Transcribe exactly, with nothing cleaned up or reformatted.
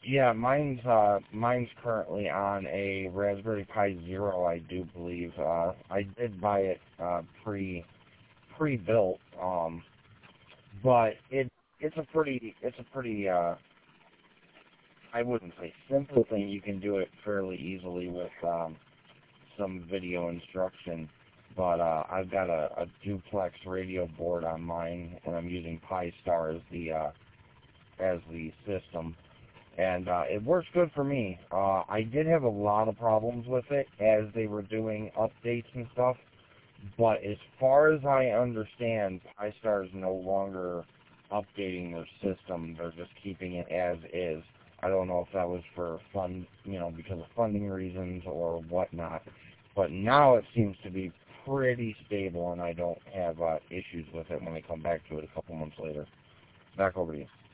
Yeah, mine's uh mine's currently on a Raspberry Pi Zero, I do believe. Uh, I did buy it uh, pre pre built, um, but it it's a pretty it's a pretty uh I wouldn't say simple thing. You can do it fairly easily with um, some video instruction. But uh, I've got a, a duplex radio board on mine, and I'm using Pi-Star as the uh, as the system, and uh, it works good for me. Uh, I did have a lot of problems with it as they were doing updates and stuff, but as far as I understand, Pi-Star is no longer updating their system. They're just keeping it as is. I don't know if that was for fund, you know, because of funding reasons or whatnot, but now it seems to be pretty stable, and I don't have uh, issues with it when I come back to it a couple months later. Back over to you.